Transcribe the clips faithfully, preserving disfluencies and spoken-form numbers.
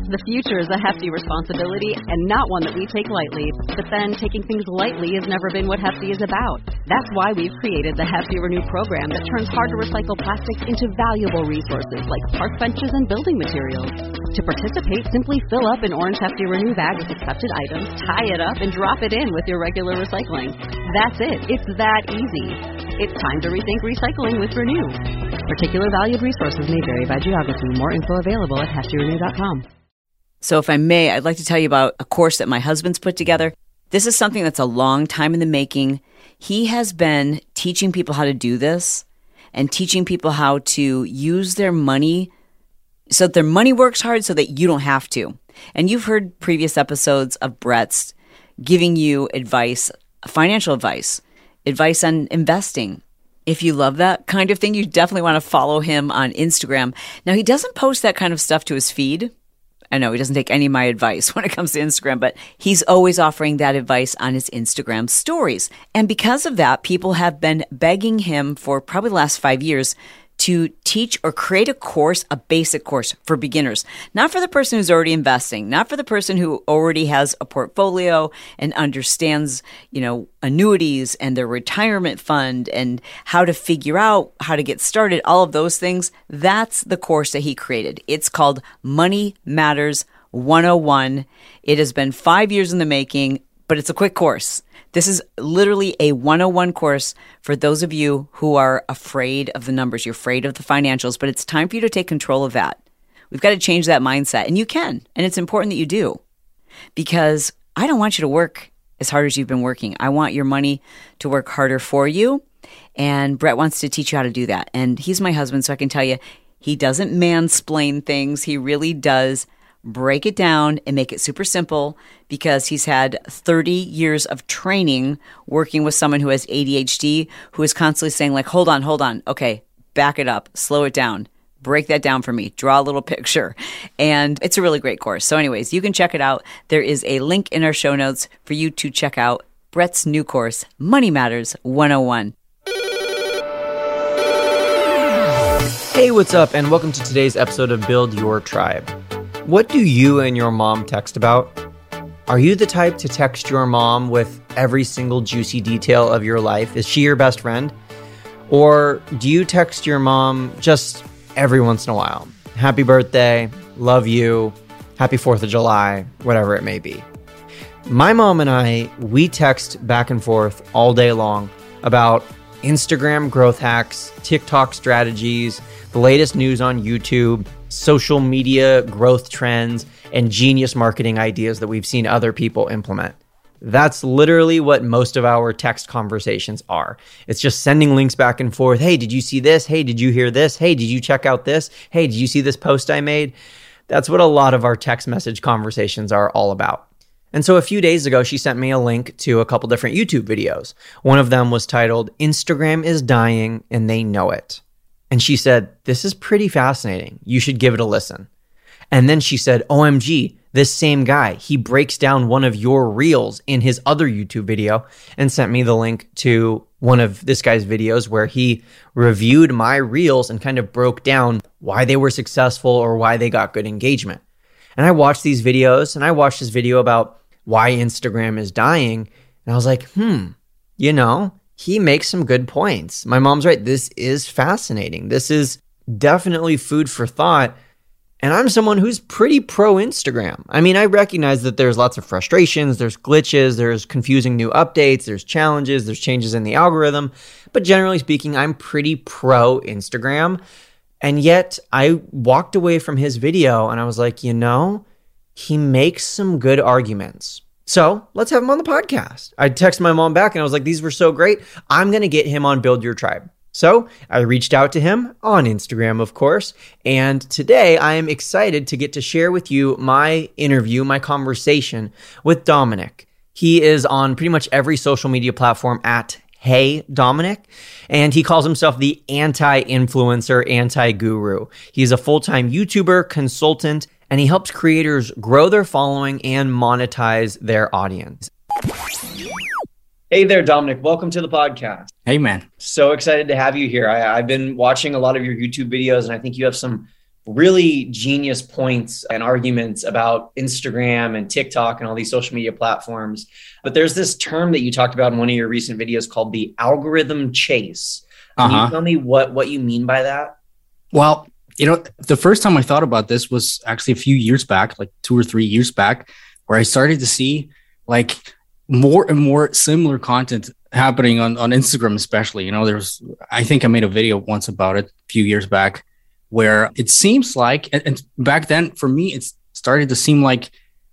The future is a hefty responsibility and not one that we take lightly. But then taking things lightly has never been what Hefty is about. That's why we've created the Hefty Renew program that turns hard-to-recycle plastics into valuable resources like park benches and building materials. To participate, simply fill up an orange Hefty Renew bag with accepted items, tie it up, and drop it in with your regular recycling. That's it. It's that easy. It's time to rethink recycling with Renew. Particular valued resources may vary by geography. More info available at hefty renew dot com. So if I may, I'd like to tell you about a course that my husband's put together. This is something that's a long time in the making. He has been teaching people how to do this and teaching people how to use their money so that their money works hard so that you don't have to. And you've heard previous episodes of Brett's giving you advice, financial advice, advice on investing. If you love that kind of thing, you definitely want to follow him on Instagram. Now, he doesn't post that kind of stuff to his feed. I know he doesn't take any of my advice when it comes to Instagram, but he's always offering that advice on his Instagram stories. And because of that, people have been begging him for probably the last five years to teach or create a course, a basic course for beginners, not for the person who's already investing, not for the person who already has a portfolio and understands, you know, annuities and their retirement fund and how to figure out how to get started, all of those things. That's the course that he created. It's called Money Matters one oh one. It has been five years in the making, but it's a quick course. This is literally a one oh one course for those of you who are afraid of the numbers, you're afraid of the financials, but it's time for you to take control of that. We've got to change that mindset, and you can, and it's important that you do, because I don't want you to work as hard as you've been working. I want your money to work harder for you, and Brett wants to teach you how to do that. And he's my husband, so I can tell you, he doesn't mansplain things. He really does break it down and make it super simple, because he's had thirty years of training working with someone who has A D H D, who is constantly saying like, hold on, hold on. Okay, back it up, slow it down, break that down for me, draw a little picture. And it's a really great course. So anyways, you can check it out. There is a link in our show notes for you to check out Brett's new course, Money Matters one oh one. Hey, what's up? And welcome to today's episode of Build Your Tribe. What do you and your mom text about? Are you the type to text your mom with every single juicy detail of your life? Is she your best friend? Or do you text your mom just every once in a while? Happy birthday, love you, happy fourth of July, whatever it may be. My mom and I, we text back and forth all day long about Instagram growth hacks, TikTok strategies, the latest news on YouTube, social media growth trends, and genius marketing ideas that we've seen other people implement. That's literally what most of our text conversations are. It's just sending links back and forth. Hey, did you see this? Hey, did you hear this? Hey, did you check out this? Hey, did you see this post I made? That's what a lot of our text message conversations are all about. And so a few days ago, she sent me a link to a couple different YouTube videos. One of them was titled, Instagram is Dying and They Know It. And she said, this is pretty fascinating. You should give it a listen. And then she said, O M G, this same guy, he breaks down one of your reels in his other YouTube video, and sent me the link to one of this guy's videos where he reviewed my reels and kind of broke down why they were successful or why they got good engagement. And I watched these videos, and I watched this video about why Instagram is dying. And I was like, hmm, you know, he makes some good points. My mom's right. This is fascinating. This is definitely food for thought. And I'm someone who's pretty pro Instagram. I mean, I recognize that there's lots of frustrations, there's glitches, there's confusing new updates, there's challenges, there's changes in the algorithm. But generally speaking, I'm pretty pro Instagram. And yet I walked away from his video and I was like, you know, he makes some good arguments. So let's have him on the podcast. I texted my mom back and I was like, these were so great. I'm going to get him on Build Your Tribe. So I reached out to him on Instagram, of course. And today I am excited to get to share with you my interview, my conversation with Dominic. He is on pretty much every social media platform at Hey Dominic, and he calls himself the anti-influencer, anti-guru. He's a full-time YouTuber, consultant, and he helps creators grow their following and monetize their audience. Hey there, Dominic. Welcome to the podcast. Hey, man. So excited to have you here. I, I've been watching a lot of your YouTube videos, and I think you have some really genius points and arguments about Instagram and TikTok and all these social media platforms. But there's this term that you talked about in one of your recent videos called the algorithm chase. Can uh-huh. you tell me what, what you mean by that? Well, you know, the first time I thought about this was actually a few years back, like two or three years back, where I started to see like more and more similar content happening on, on Instagram, especially. You know, there's, I think I made a video once about it a few years back, where it seems like, and, and back then for me, it started to seem like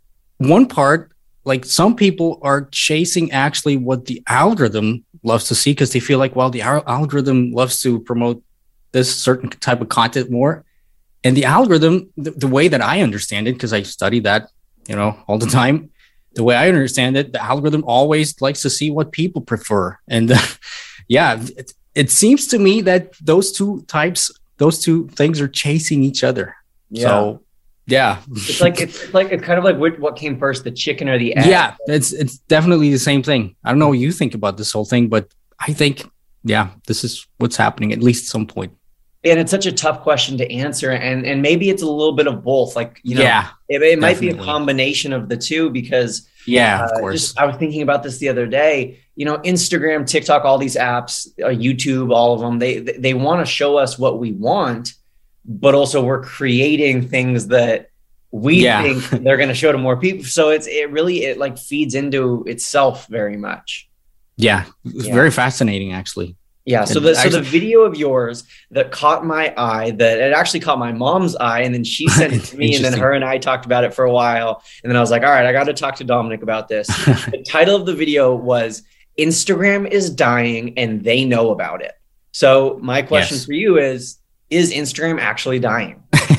one part, like some people are chasing actually what the algorithm loves to see, because they feel like, well, the al- algorithm loves to promote this certain type of content more. And the algorithm, the, the way that I understand it, because I study that, you know, all the time, the way I understand it, the algorithm always likes to see what people prefer. And uh, yeah, it, it seems to me that those two types, those two things are chasing each other. Yeah. So yeah, it's like, it's like, it's kind of like what, what came first, the chicken or the egg? Yeah, it's, it's definitely the same thing. I don't know what you think about this whole thing, but I think, yeah, this is what's happening at least at some point. And it's such a tough question to answer. And, and maybe it's a little bit of both. Like, you know, yeah, it, it might be a combination of the two, because yeah, of uh, course. Just, I was thinking about this the other day, you know, Instagram, TikTok, all these apps, uh, YouTube, all of them, they, they want to show us what we want, but also we're creating things that we yeah. think they're going to show to more people. So it's, it really, it like feeds into itself very much. Yeah. It's yeah. very fascinating, actually. Yeah. So the, so the video of yours that caught my eye, that it actually caught my mom's eye, and then she sent it to me, and then her and I talked about it for a while. And then I was like, all right, I got to talk to Dominic about this. The title of the video was Instagram is dying and they know about it. So my question yes. for you is, is Instagram actually dying?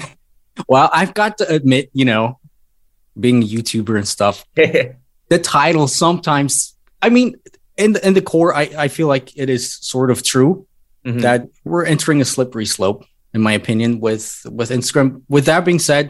Well, I've got to admit, you know, being a YouTuber and stuff, the title sometimes, I mean, in the, in the core, I, I feel like it is sort of true mm-hmm. that we're entering a slippery slope, in my opinion, with, with Instagram. With that being said,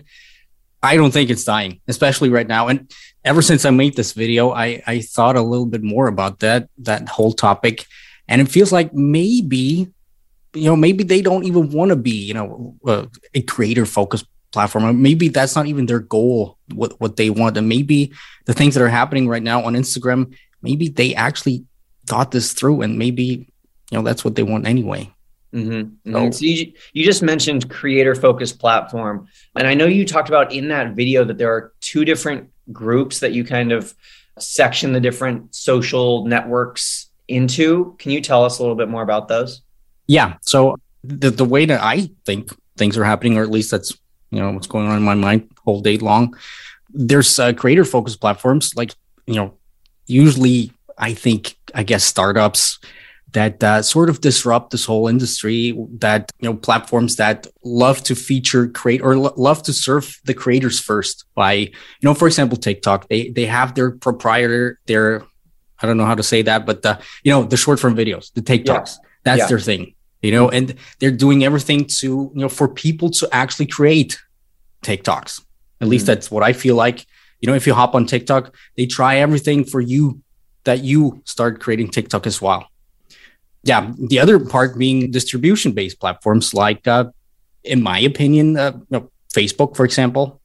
I don't think it's dying, especially right now. And ever since I made this video, I, I thought a little bit more about that, that whole topic. And it feels like maybe, you know, maybe they don't even want to be, you know, uh, a creator focused platform. Or maybe that's not even their goal, what, what they want. And maybe the things that are happening right now on Instagram, maybe they actually thought this through, and maybe, you know, that's what they want anyway. Mm-hmm. So, so you, you just mentioned creator focused platform. And I know you talked about in that video that there are two different groups that you kind of section the different social networks into. Can you tell us a little bit more about those? Yeah. So the, the way that I think things are happening, or at least that's, you know, what's going on in my mind whole day long, there's uh, creator focused platforms, like, you know, usually I think, I guess, startups that uh, sort of disrupt this whole industry, that, you know, platforms that love to feature, create, or lo- love to serve the creators first by, you know, for example, TikTok, they they have their proprietor, their, I don't know how to say that, but the, you know, the short form videos, the TikToks, yeah. that's yeah. their thing, you know, and they're doing everything to, you know, for people to actually create TikToks. At least mm-hmm. that's what I feel like. You know, if you hop on TikTok, they try everything for you that you start creating TikTok as well. Yeah, the other part being distribution-based platforms like, uh, in my opinion, uh, you know, Facebook, for example.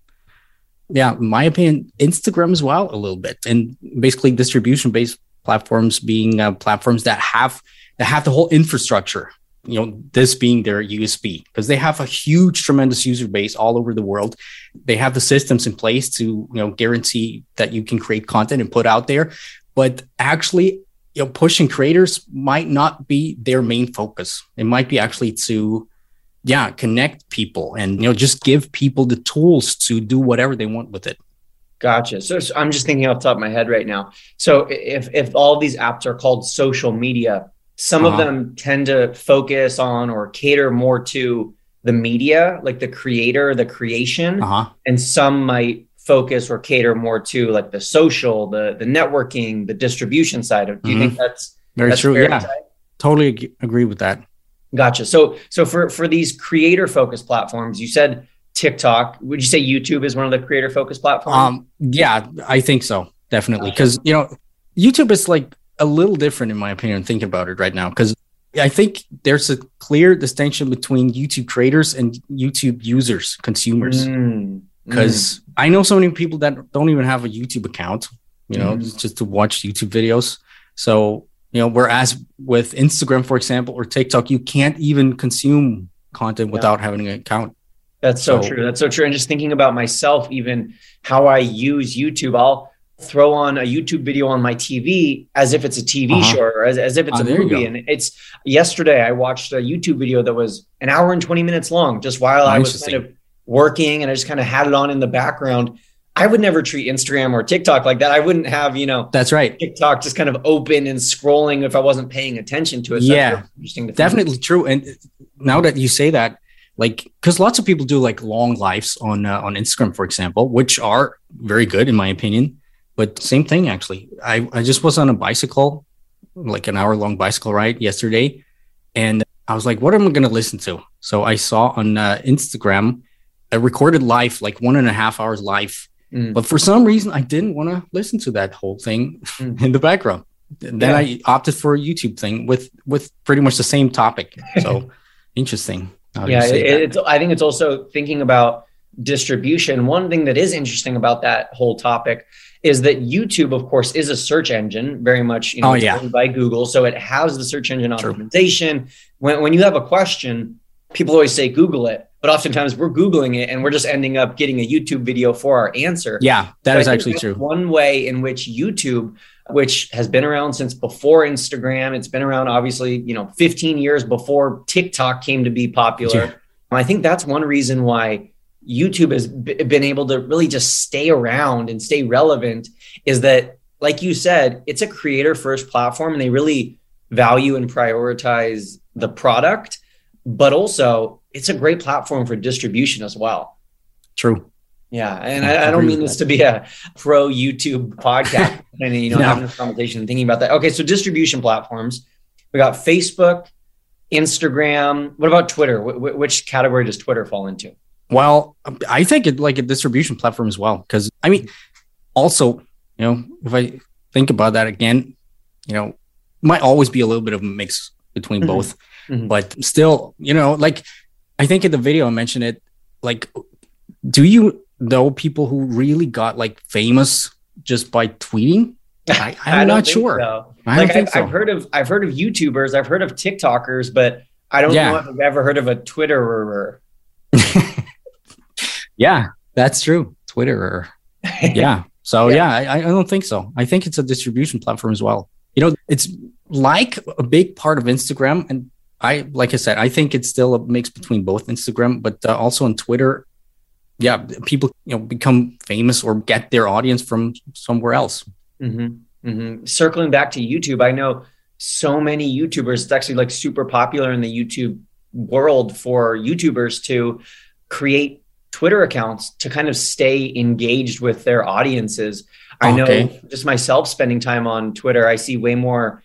Yeah, in my opinion, Instagram as well, a little bit. And basically distribution-based platforms being uh, platforms that have that have the whole infrastructure, you know, this being their U S P, because they have a huge, tremendous user base all over the world. They have the systems in place to, you know, guarantee that you can create content and put out there. But actually, you know, pushing creators might not be their main focus. It might be actually to, yeah, connect people and, you know, just give people the tools to do whatever they want with it. Gotcha. So, so I'm just thinking off the top of my head right now. So if if all of these apps are called social media, some uh-huh. of them tend to focus on or cater more to the media, like the creator, the creation, uh-huh. and some might focus or cater more to like the social, the the networking, the distribution side of. Do you mm-hmm. think that's very that's true? Yeah, to totally ag- agree with that. Gotcha. So so for for these creator focused platforms, you said TikTok. Would you say YouTube is one of the creator focused platforms? Um, yeah, I think so, definitely, because you know, YouTube is like a little different in my opinion. Thinking about it right now, because I think there's a clear distinction between YouTube creators and YouTube users, consumers. Because mm, mm. I know so many people that don't even have a YouTube account, you know, mm. just to watch YouTube videos. So, you know, whereas with Instagram, for example, or TikTok, you can't even consume content yeah. without having an account. That's so, so true. That's so true. And just thinking about myself, even how I use YouTube, I'll throw on a YouTube video on my T V as if it's a T V uh-huh. show or as, as if it's oh, a movie. And it's yesterday I watched a YouTube video that was an hour and twenty minutes long, just while I was kind of working, and I just kind of had it on in the background. I would never treat Instagram or TikTok like that. I wouldn't have, you know, that's right. TikTok just kind of open and scrolling if I wasn't paying attention to it. So yeah, interesting to definitely think. True. And now that you say that, like, because lots of people do like long lives on uh, on Instagram, for example, which are very good in my opinion. But same thing, actually. I, I just was on a bicycle, like an hour long bicycle ride yesterday. And I was like, what am I going to listen to? So I saw on uh, Instagram a recorded live, like one and a half hours live. Mm. But for some reason, I didn't want to listen to that whole thing mm. in the background. Then yeah. I opted for a YouTube thing with, with pretty much the same topic. So interesting. Yeah, it, it's, I think it's also thinking about distribution. One thing that is interesting about that whole topic is that YouTube, of course, is a search engine, very much, you know, oh, yeah. owned by Google. So it has the search engine optimization. When, when you have a question, people always say, Google it. But oftentimes we're Googling it and we're just ending up getting a YouTube video for our answer. Yeah, that so is actually true. One way in which YouTube, which has been around since before Instagram, it's been around obviously, you know, fifteen years before TikTok came to be popular. Yeah. I think that's one reason why YouTube has b- been able to really just stay around and stay relevant, is that, like you said, it's a creator first platform and they really value and prioritize the product, but also it's a great platform for distribution as well. True. Yeah. And I, I don't mean this to be a pro YouTube podcast and, you know, no. having this conversation and thinking about that. Okay. So distribution platforms, we got Facebook, Instagram. What about Twitter? W- which category does Twitter fall into? Well, I think it like a distribution platform as well. Cause I mean, also, you know, if I think about that again, you know, might always be a little bit of a mix between mm-hmm. both, mm-hmm. but still, you know, like I think in the video I mentioned it, like, do you know people who really got like famous just by tweeting? I, I'm I not sure. So. I like don't think I've, so. I've heard of, I've heard of YouTubers, I've heard of TikTokers, but I don't yeah. know if I've ever heard of a Twitterer. Yeah, that's true. Twitterer. Yeah. So yeah, yeah I, I don't think so. I think it's a distribution platform as well. You know, it's like a big part of Instagram. And I, like I said, I think it's still a mix between both Instagram, but uh, also on Twitter. Yeah, people, you know, become famous or get their audience from somewhere else. Mm-hmm. Mm-hmm. Circling back to YouTube, I know so many YouTubers. It's actually like super popular in the YouTube world for YouTubers to create Twitter accounts to kind of stay engaged with their audiences. I okay. know just myself spending time on Twitter, I see way more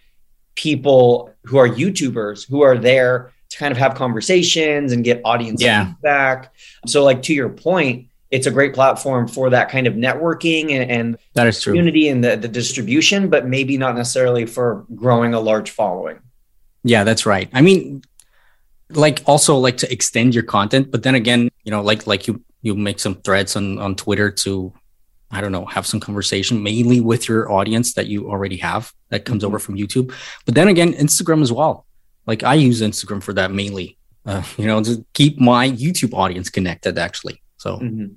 people who are YouTubers who are there to kind of have conversations and get audience yeah. feedback. So like to your point, it's a great platform for that kind of networking and, and that is true. Community and the, the distribution, but maybe not necessarily for growing a large following. Yeah, that's right. I mean, like also like to extend your content, but then again, you know, like like you you make some threads on on Twitter to, I don't know, have some conversation mainly with your audience that you already have that comes mm-hmm. over from YouTube. But then again, Instagram as well. Like I use Instagram for that mainly, uh, you know, to keep my YouTube audience connected actually. So. Mm-hmm.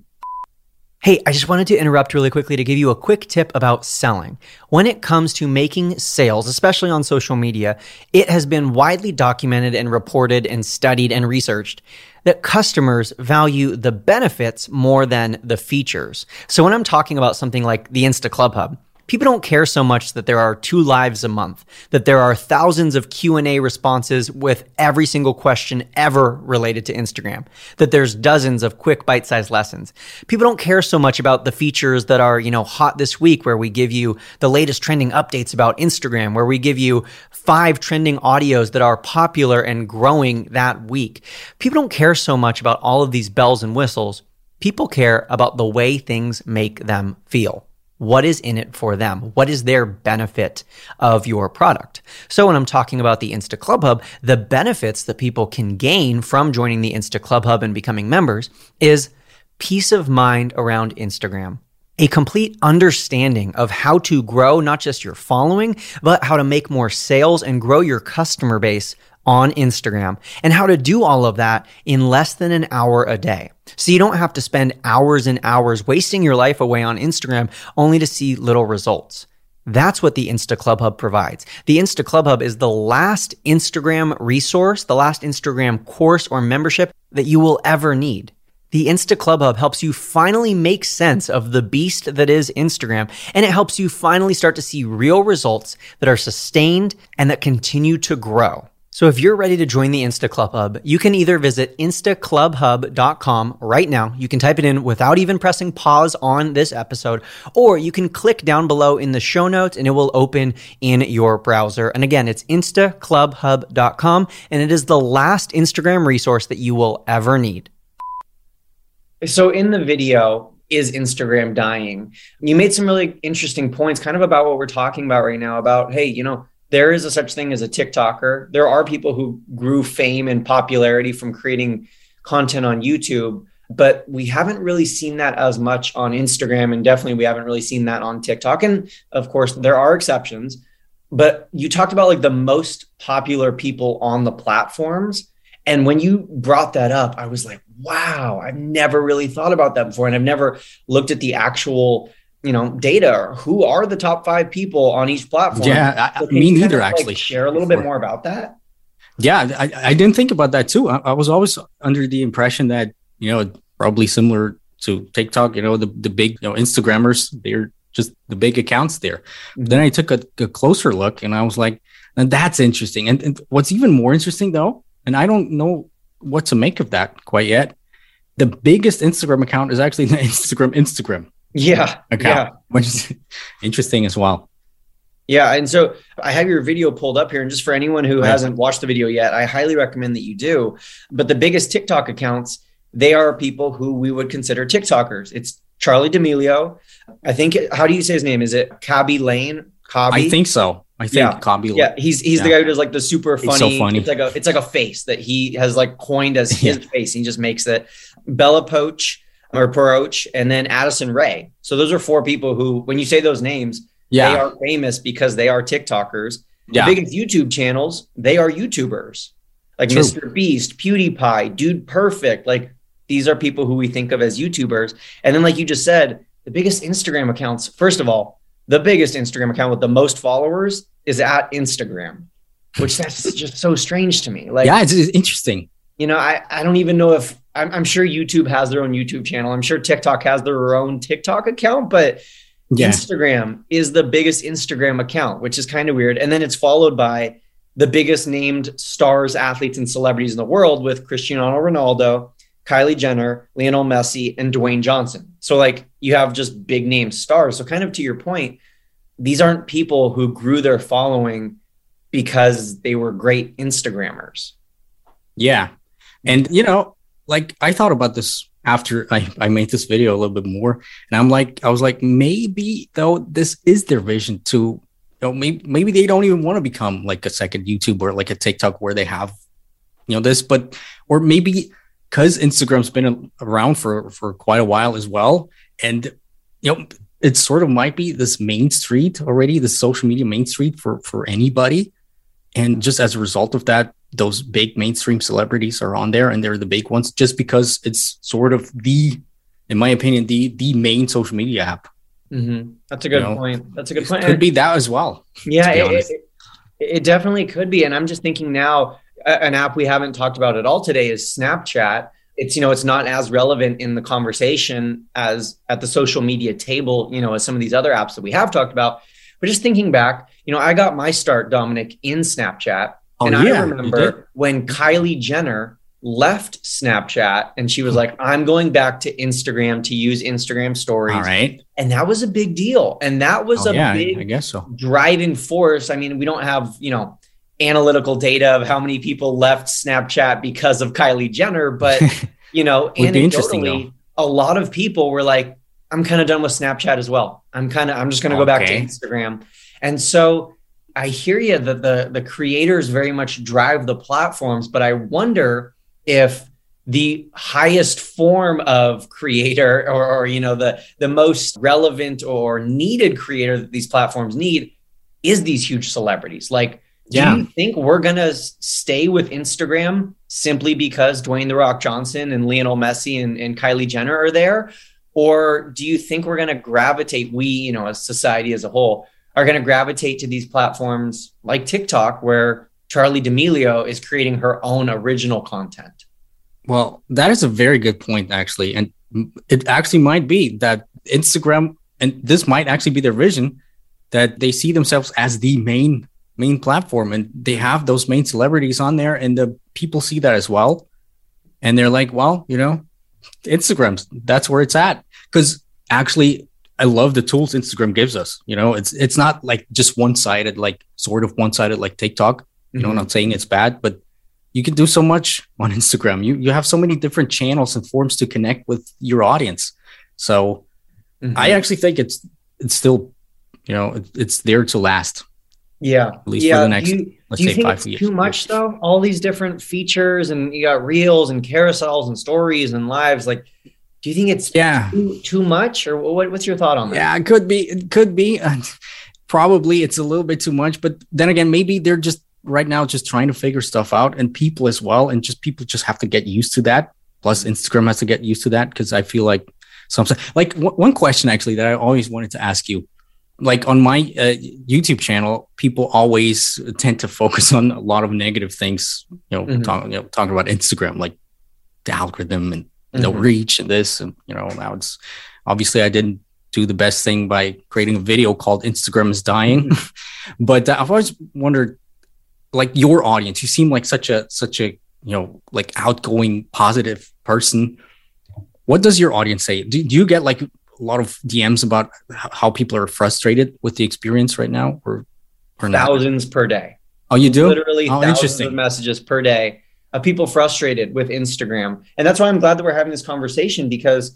Hey, I just wanted to interrupt really quickly to give you a quick tip about selling. When it comes to making sales, especially on social media, it has been widely documented and reported and studied and researched that customers value the benefits more than the features. So when I'm talking about something like the Insta Club Hub, people don't care so much that there are two lives a month, that there are thousands of Q and A responses with every single question ever related to Instagram, that there's dozens of quick bite-sized lessons. People don't care so much about the features that are, you know, hot this week, where we give you the latest trending updates about Instagram, where we give you five trending audios that are popular and growing that week. People don't care so much about all of these bells and whistles. People care about the way things make them feel. what is in it for them? What is their benefit of your product? So when I'm talking about the Insta Club Hub, the benefits that people can gain from joining the Insta Club Hub and becoming members is peace of mind around Instagram, a complete understanding of how to grow not just your following, but how to make more sales and grow your customer base on Instagram, and how to do all of that in less than an hour a day. So you don't have to spend hours and hours wasting your life away on Instagram only to see little results. That's what the Insta Club Hub provides. The Insta Club Hub is the last Instagram resource, the last Instagram course or membership that you will ever need. The Insta Club Hub helps you finally make sense of the beast that is Instagram, and it helps you finally start to see real results that are sustained and that continue to grow. So if you're ready to join the Insta Club Hub, you can either visit insta club hub dot com right now. You can type it in without even pressing pause on this episode, or you can click down below in the show notes and it will open in your browser. And again, it's insta club hub dot com, and it is the last Instagram resource that you will ever need. So in the video, is Instagram dying? You made some really interesting points kind of about what we're talking about right now about, hey, you know, there is a such thing as a TikToker. There are people who grew fame and popularity from creating content on YouTube, but we haven't really seen that as much on Instagram. And definitely we haven't really seen that on TikTok. And of course, there are exceptions, but you talked about like the most popular people on the platforms. And when you brought that up, I was like, wow, I've never really thought about that before. And I've never looked at the actual you know, data. Who are the top five people on each platform? Yeah, I, so me neither, kind of, actually. Like, share a little bit more about that. Yeah, I, I didn't think about that too. I, I was always under the impression that, you know, probably similar to TikTok, you know, the, the big, you know, Instagrammers, they're just the big accounts there. Mm-hmm. Then I took a, a closer look and I was like, and that's interesting. And, and what's even more interesting though, and I don't know what to make of that quite yet, the biggest Instagram account is actually the Instagram Instagram. Yeah. account, yeah. Which is interesting as well. Yeah. And so I have your video pulled up here. And just for anyone who right. hasn't watched the video yet, I highly recommend that you do. But the biggest TikTok accounts, they are people who we would consider TikTokers. It's Charli D'Amelio. I think, how do you say his name? Is it Khaby Lame? Khaby? I think so. I think yeah. Khaby. Yeah. He's he's yeah. the guy who does like the super funny. It's so funny. It's like a, it's like a face that he has like coined as his yeah. face. He just makes it. Bella Poach. Or Peroch, and then Addison Rae. So those are four people who, when you say those names, yeah. they are famous because they are TikTokers. Yeah. The biggest YouTube channels, they are YouTubers. Like True. Mister Beast, PewDiePie, Dude Perfect. Like these are people who we think of as YouTubers. And then like you just said, the biggest Instagram accounts, first of all, the biggest Instagram account with the most followers is at Instagram, which that's just so strange to me. Like, yeah, it's, it's interesting. You know, I, I don't even know if I'm, I'm sure YouTube has their own YouTube channel. I'm sure TikTok has their own TikTok account, but yeah. Instagram is the biggest Instagram account, which is kind of weird. And then it's followed by the biggest named stars, athletes, and celebrities in the world with Cristiano Ronaldo, Kylie Jenner, Lionel Messi, and Dwayne Johnson. So like you have just big name stars. So kind of to your point, these aren't people who grew their following because they were great Instagrammers. Yeah. And, you know, like I thought about this after I, I made this video a little bit more. And I'm like, I was like, maybe though, this is their vision to, you know, maybe, maybe they don't even want to become like a second YouTube or like a TikTok where they have, you know, this, but, or maybe because Instagram's been around for, for quite a while as well. And, you know, it sort of might be this main street already, the social media main street for, for anybody. And just as a result of that, those big mainstream celebrities are on there and they're the big ones just because it's sort of the, in my opinion, the the main social media app. Mm-hmm. That's a good you know, point. That's a good point. It could be that as well. Yeah, it, it, it definitely could be. And I'm just thinking now, an app we haven't talked about at all today is Snapchat. It's, you know, it's not as relevant in the conversation as at the social media table, you know, as some of these other apps that we have talked about. But just thinking back, you know, I got my start, Dominic, in Snapchat. Oh, and yeah, I remember when Kylie Jenner left Snapchat and she was like, I'm going back to Instagram to use Instagram stories. All right. And that was a big deal. And that was oh, a yeah, big I guess so. driving force. I mean, we don't have, you know, analytical data of how many people left Snapchat because of Kylie Jenner, but, you know, anecdotally, a lot of people were like, I'm kind of done with Snapchat as well. I'm kind of, I'm just going to go back to Okay. Instagram. And so I hear you that the, the creators very much drive the platforms, but I wonder if the highest form of creator or, or, you know, the, the most relevant or needed creator that these platforms need is these huge celebrities. Like, do Yeah. you think we're going to stay with Instagram simply because Dwayne The Rock Johnson and Lionel Messi and, and Kylie Jenner are there? Or do you think we're going to gravitate, we, you know, as society as a whole, are going to gravitate to these platforms like TikTok, where Charlie D'Amelio is creating her own original content? Well, that is a very good point, actually. And it actually might be that Instagram, and this might actually be their vision, that they see themselves as the main main platform, and they have those main celebrities on there, and the people see that as well. And they're like, well, you know, Instagram's, that's where it's at. Because actually, I love the tools Instagram gives us. You know, it's it's not like just one-sided, like sort of one-sided like TikTok. You know, Mhm. I'm not saying it's bad, but you can do so much on Instagram. You you have so many different channels and forms to connect with your audience. So Mhm. I actually think it's it's still, you know, it, it's there to last. Yeah. At least yeah. for the next, do you, let's do you say think five it's years. too much though? All these different features, and you got reels and carousels and stories and lives. Like, do you think it's Yeah. too, too much, or what, what's your thought on that? Yeah, it could be. It could be. Uh, probably it's a little bit too much. But then again, maybe they're just right now just trying to figure stuff out, and people as well. And just people just have to get used to that. Plus, Instagram has to get used to that, because I feel like sometimes, like w- one question actually that I always wanted to ask you. Like on my uh, YouTube channel, people always tend to focus on a lot of negative things, you know, Mhm. talk, you know talking about Instagram, like the algorithm and no Mhm. reach and this. And, you know, now it's obviously I didn't do the best thing by creating a video called Instagram is Dying. But uh, I've always wondered, like your audience, you seem like such a, such a, you know, like outgoing, positive person. What does your audience say? Do, do you get like a lot of D Ms about h- how people are frustrated with the experience right now, or or not? Thousands per day. Oh, you do? Literally Oh, thousands interesting. of messages per day of people frustrated with Instagram. And that's why I'm glad that we're having this conversation, because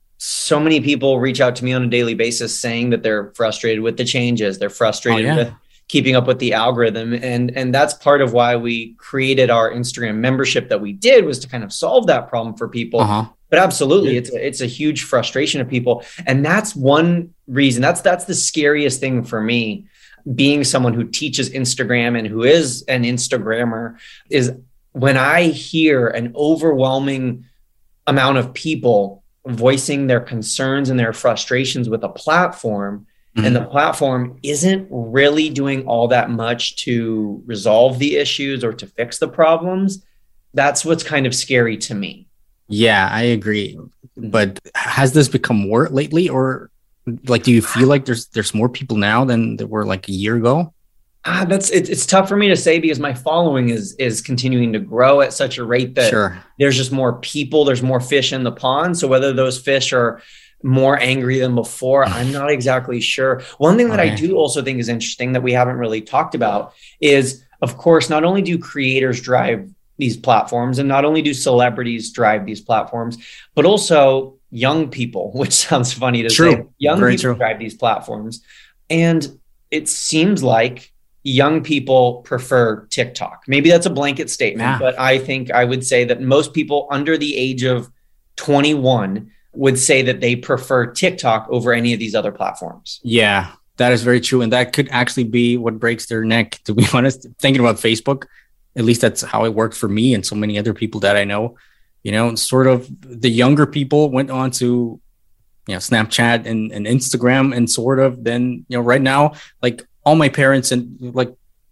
so many people reach out to me on a daily basis saying that they're frustrated with the changes. They're frustrated Oh, yeah. with keeping up with the algorithm. And, and that's part of why we created our Instagram membership that we did, was to kind of solve that problem for people. Uh-huh. But absolutely, Yeah. it's a, it's a huge frustration of people. And that's one reason, that's, that's the scariest thing for me, being someone who teaches Instagram and who is an Instagrammer, is when I hear an overwhelming amount of people voicing their concerns and their frustrations with a platform, Mhm. and the platform isn't really doing all that much to resolve the issues or to fix the problems. That's what's kind of scary to me. Yeah, I agree. But has this become more lately, or like, do you feel like there's there's more people now than there were like a year ago? Ah, that's it's, it's tough for me to say, because my following is is continuing to grow at such a rate that Sure. there's just more people, there's more fish in the pond. So whether those fish are more angry than before, I'm not exactly sure. One thing that I Okay. do also think is interesting that we haven't really talked about is, of course, not only do creators drive these platforms, and not only do celebrities drive these platforms, but also young people, which sounds funny to True. say. Young Very people true. drive these platforms. And it seems like young people prefer TikTok. Maybe that's a blanket statement, Yeah. but I think I would say that most people under the age of twenty-one would say that they prefer TikTok over any of these other platforms. Yeah, that is very true. And that could actually be what breaks their neck, to be honest. Thinking about Facebook, at least that's how it worked for me and so many other people that I know. You know, sort of the younger people went on to, you know, Snapchat and, and Instagram, and sort of then, you know, right now, like all my parents and like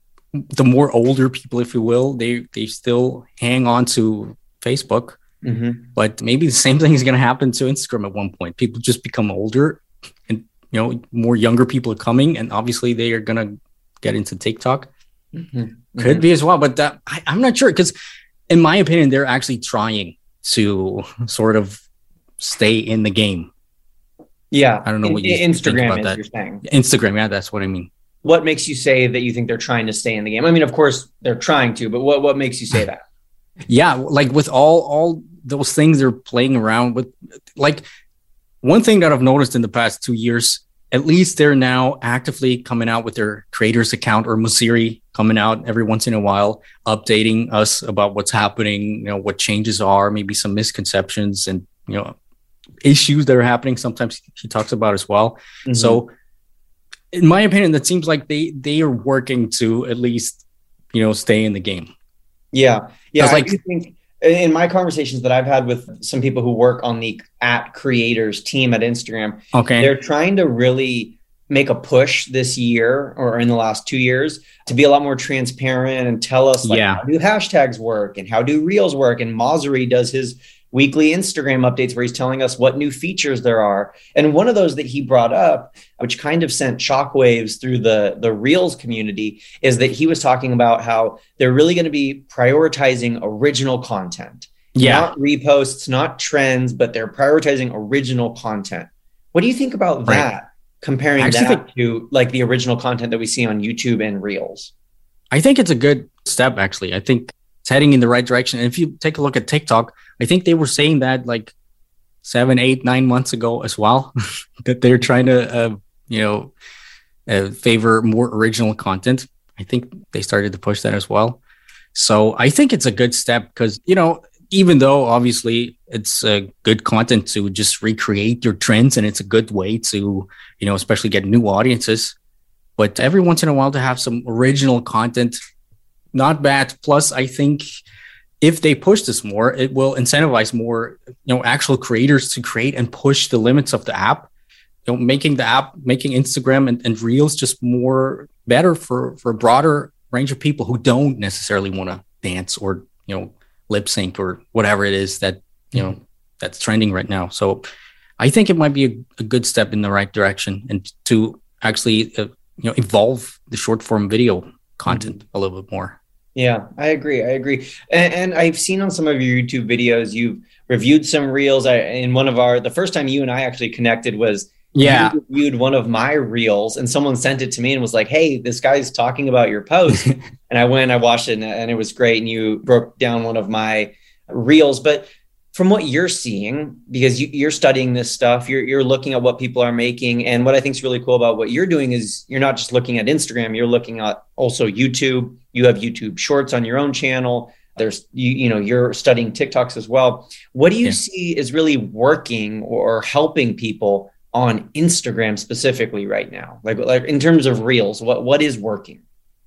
the more older people, if you will, they they still hang on to Facebook. Mm-hmm. But maybe the same thing is going to happen to Instagram at one point. People just become older, and you know, more younger people are coming, and obviously they are going to get into TikTok. Mm-hmm. Could be as well, but that, I, I'm not sure, because in my opinion, they're actually trying to sort of stay in the game. Yeah. I don't know what you In- think Instagram about is, that. you're saying. Instagram, yeah, that's what I mean. What makes you say that you think they're trying to stay in the game? I mean, of course they're trying to, but what, what makes you say that? Yeah, like with all all those things they're playing around with, like one thing that I've noticed in the past two years, at least they're now actively coming out with their creators account, or Mosseri coming out every once in a while, updating us about what's happening, you know, what changes are, maybe some misconceptions and, you know, issues that are happening. Sometimes he talks about as well. Mm-hmm. So in my opinion, that seems like they, they are working to at least, you know, stay in the game. Yeah. Yeah. I like, do think in my conversations that I've had with some people who work on the at creators team at Instagram, okay, they're trying to really make a push this year or in the last two years to be a lot more transparent and tell us like, yeah. how do hashtags work and how do reels work? And Mosseri does his weekly Instagram updates where he's telling us what new features there are. And one of those that he brought up, which kind of sent shockwaves through the, the Reels community, is that he was talking about how they're really going to be prioritizing original content. Yeah. Not reposts, not trends, but they're prioritizing original content. What do you think about right. that, comparing that think, to like the original content that we see on YouTube and Reels? I think it's a good step, actually. I think it's heading in the right direction. And if you take a look at TikTok, I think they were saying that like seven, eight, nine months ago as well, that they're trying to, uh, you know, uh, favor more original content. I think they started to push that as well. So I think it's a good step because, you know, even though obviously it's uh, good content to just recreate your trends and it's a good way to, you know, especially get new audiences, but every once in a while to have some original content, not bad. Plus, I think if they push this more, it will incentivize more, you know, actual creators to create and push the limits of the app, you know, making the app, making Instagram and, and Reels just more better for, for a broader range of people who don't necessarily want to dance or, you know, lip sync or whatever it is that, you know, that's trending right now. So I think it might be a, a good step in the right direction and to actually, uh, you know, evolve the short form video content mm-hmm. a little bit more. Yeah, I agree. I agree. And, and I've seen on some of your YouTube videos, you've reviewed some Reels. I, in one of our, the first time you and I actually connected was yeah. you reviewed one of my Reels and someone sent it to me and was like, hey, this guy's talking about your post. And I went, I watched it and, and it was great. And you broke down one of my Reels. But from what you're seeing, because you, you're studying this stuff, you're, you're looking at what people are making. And what I think is really cool about what you're doing is you're not just looking at Instagram, you're looking at also YouTube. You have YouTube Shorts on your own channel. There's, you, you know, you're studying TikToks as well. What do you yeah. see is really working or helping people on Instagram specifically right now? Like, like in terms of Reels, what, what is working?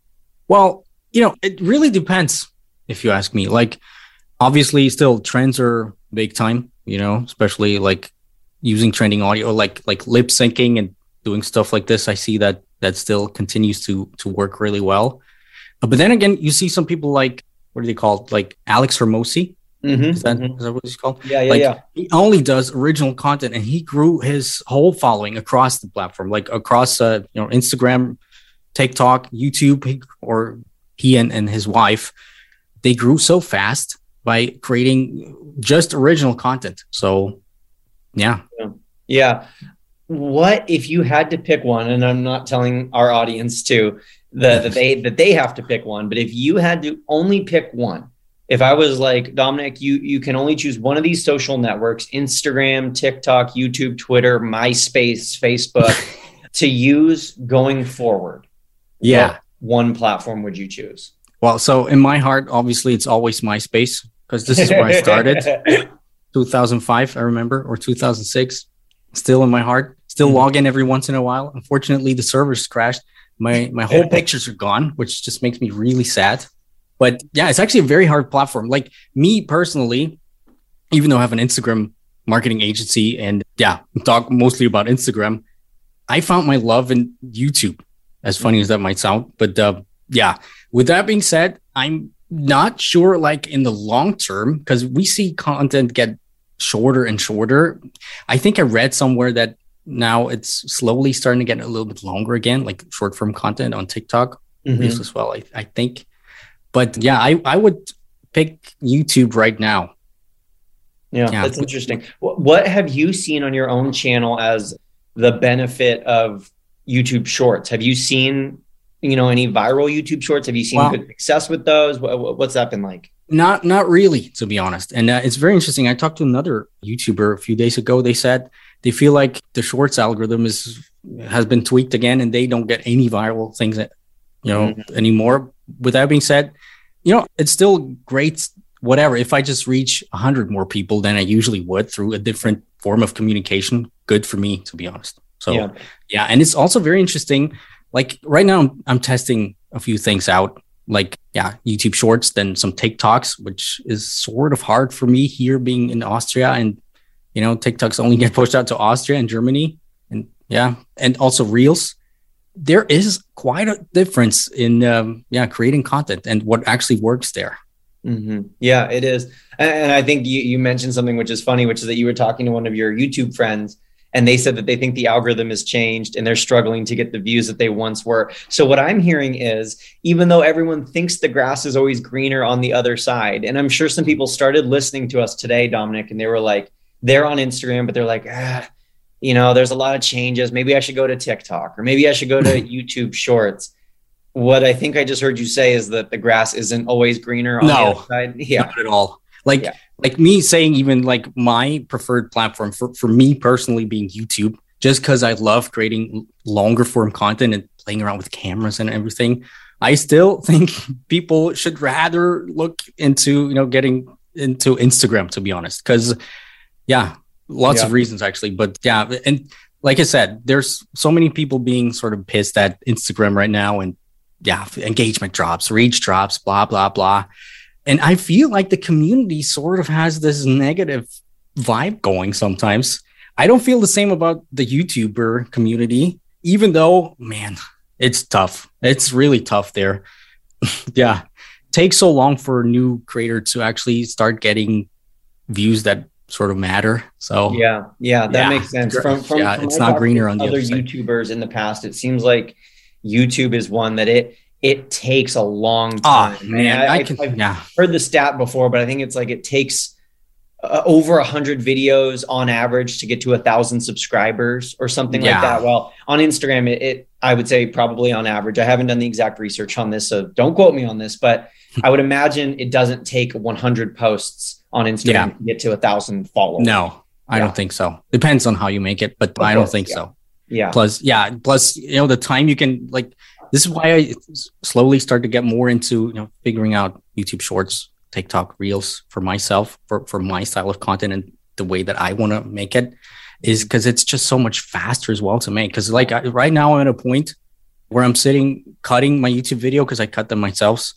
Well, you know, it really depends if you ask me. Like, obviously still trends are big time, you know, especially like using trending audio, like, like lip syncing and doing stuff like this. I see that that still continues to, to work really well. But then again, you see some people like, what are they called? Like Alex Hormozi. Mm-hmm, is, that, mm-hmm. is that what he's called? Yeah, yeah, like, yeah. He only does original content and he grew his whole following across the platform, like across, uh, you know, Instagram, TikTok, YouTube, or he and, and his wife, they grew so fast by creating just original content. So, yeah. yeah. Yeah. What if you had to pick one, and I'm not telling our audience to, the, that they that they have to pick one, but if you had to only pick one, if I was like, Dominic, you you can only choose one of these social networks, Instagram, TikTok, YouTube, Twitter, MySpace, Facebook, to use going forward. Yeah. What one platform would you choose? Well, so in my heart, obviously it's always MySpace because this is where I started. two thousand five, I remember, or two thousand six, still in my heart, still mm-hmm. log in every once in a while. Unfortunately, the servers crashed. My my whole pictures are gone, which just makes me really sad. But yeah, it's actually a very hard platform. Like me personally, even though I have an Instagram marketing agency and yeah, talk mostly about Instagram, I found my love in YouTube, as funny as that might sound. But uh, yeah, with that being said, I'm not sure like in the long term, because we see content get shorter and shorter. I think I read somewhere that now it's slowly starting to get a little bit longer again, like short form content on TikTok mm-hmm. as well, I, I think. But yeah, I, I would pick YouTube right now. Yeah, yeah, that's interesting. What have you seen on your own channel as the benefit of YouTube Shorts? Have you seen, you know, any viral YouTube Shorts? Have you seen well, good success with those? What's that been like? Not, not really, to be honest. And uh, it's very interesting. I talked to another YouTuber a few days ago. They said they feel like the shorts algorithm is has been tweaked again, and they don't get any viral things, you know, mm-hmm. anymore. With that being said, you know, it's still great. Whatever. If I just reach a hundred more people than I usually would through a different form of communication, good for me, to be honest. So yeah, yeah. And it's also very interesting. Like right now, I'm, I'm testing a few things out. Like, yeah, YouTube Shorts, then some TikToks, which is sort of hard for me here being in Austria. And, you know, TikToks only get pushed out to Austria and Germany. And yeah, and also Reels. There is quite a difference in, um, yeah, creating content and what actually works there. Mm-hmm. Yeah, it is. And I think you, you mentioned something which is funny, which is that you were talking to one of your YouTube friends, and they said that they think the algorithm has changed and they're struggling to get the views that they once were. So what I'm hearing is, even though everyone thinks the grass is always greener on the other side, and I'm sure some people started listening to us today, Dominic, and they were like, they're on Instagram, but they're like, ah, you know, there's a lot of changes. Maybe I should go to TikTok, or maybe I should go to YouTube Shorts. What I think I just heard you say is that the grass isn't always greener on no, the other side. Yeah, not at all. Like, yeah. like me saying even like my preferred platform for, for me personally being YouTube, just because I love creating longer form content and playing around with cameras and everything. I still think people should rather look into, you know, getting into Instagram, to be honest, because yeah, lots yeah. of reasons actually. But yeah, and like I said, there's so many people being sort of pissed at Instagram right now, and yeah, engagement drops, reach drops, blah, blah, blah. And I feel like the community sort of has this negative vibe going sometimes. I don't feel the same about the YouTuber community, even though, man, it's tough. It's really tough there. Yeah. It takes so long for a new creator to actually start getting views that sort of matter. So yeah, yeah, that yeah. makes sense. From, from, yeah, from it's not greener on the other other side. YouTubers in the past, it seems like YouTube is one that it it takes a long time. Oh, man, I, I can, I've yeah. heard the stat before, but I think it's like it takes uh, over a hundred videos on average to get to a thousand subscribers or something yeah. like that. Well, on Instagram, it, it I would say probably on average. I haven't done the exact research on this, so don't quote me on this, but I would imagine it doesn't take one hundred posts on Instagram yeah. to get to a thousand followers. No, I yeah. don't think so. Depends on how you make it, but of I don't course, think yeah. so. Yeah. Plus, yeah. Plus, you know, the time you can like. This is why I slowly start to get more into, you know, figuring out YouTube Shorts, TikTok, Reels for myself, for, for my style of content and the way that I want to make it, is because it's just so much faster as well to make. Because like I, right now I'm at a point where I'm sitting cutting my YouTube video because I cut them myself.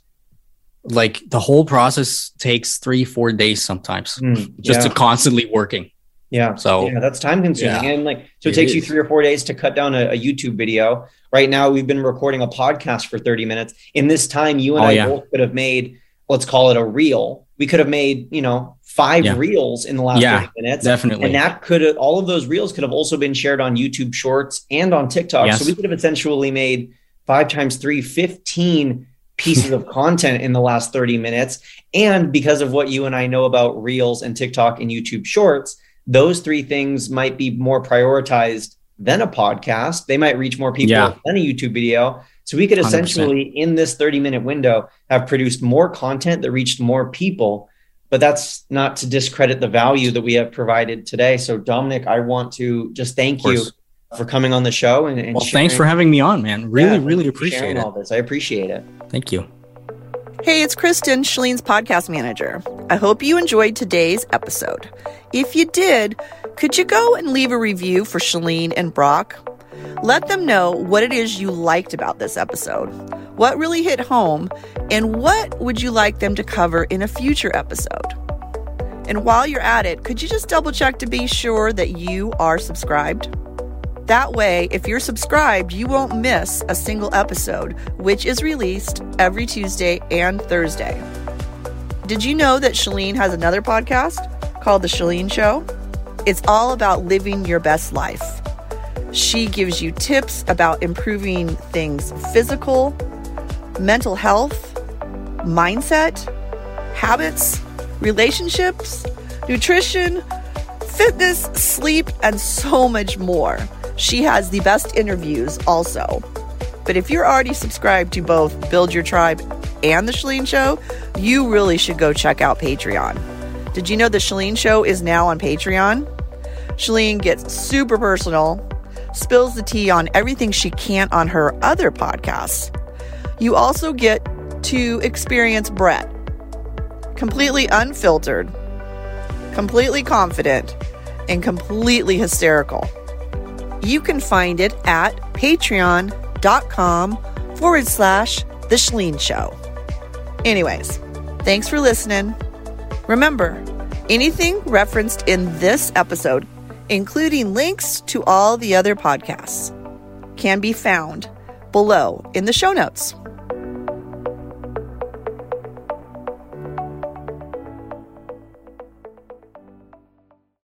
Like the whole process takes three, four days sometimes mm, just yeah. to constantly working. Yeah. So yeah, that's time consuming. Yeah, and like, so it, it takes is. you three or four days to cut down a, a YouTube video. Right now, we've been recording a podcast for thirty minutes. In this time, you and oh, I yeah. both could have made, let's call it a reel. We could have made, you know, five yeah. reels in the last yeah, thirty minutes. Definitely. And that could have, all of those reels could have also been shared on YouTube Shorts and on TikTok. Yes. So we could have essentially made five times three, fifteen pieces of content in the last thirty minutes. And because of what you and I know about Reels and TikTok and YouTube Shorts, those three things might be more prioritized than a podcast. They might reach more people yeah. than a YouTube video. So we could essentially, one hundred percent in this thirty minute window, have produced more content that reached more people. But that's not to discredit the value that we have provided today. So Dominic, I want to just thank you for coming on the show. And, and well, sharing. Thanks for having me on, man. Really, yeah, really appreciate it. All this. I appreciate it. Thank you. Hey, it's Kristen, Shalene's podcast manager. I hope you enjoyed today's episode. If you did, could you go and leave a review for Shalene and Brock? Let them know what it is you liked about this episode, what really hit home, and what would you like them to cover in a future episode. And while you're at it, could you just double check to be sure that you are subscribed? That way, if you're subscribed, you won't miss a single episode, which is released every Tuesday and Thursday. Did you know that Shalene has another podcast called The Shalene Show? It's all about living your best life. She gives you tips about improving things physical, mental health, mindset, habits, relationships, nutrition, fitness, sleep, and so much more. She has the best interviews also. But if you're already subscribed to both Build Your Tribe and The Shalene Show, you really should go check out Patreon. Did you know The Shalene Show is now on Patreon? Chalene gets super personal, spills the tea on everything she can't on her other podcasts. You also get to experience Brett, completely unfiltered, completely confident, and completely hysterical. You can find it at patreon.com forward slash The Chalene Show. Anyways, thanks for listening. Remember, anything referenced in this episode, including links to all the other podcasts, can be found below in the show notes.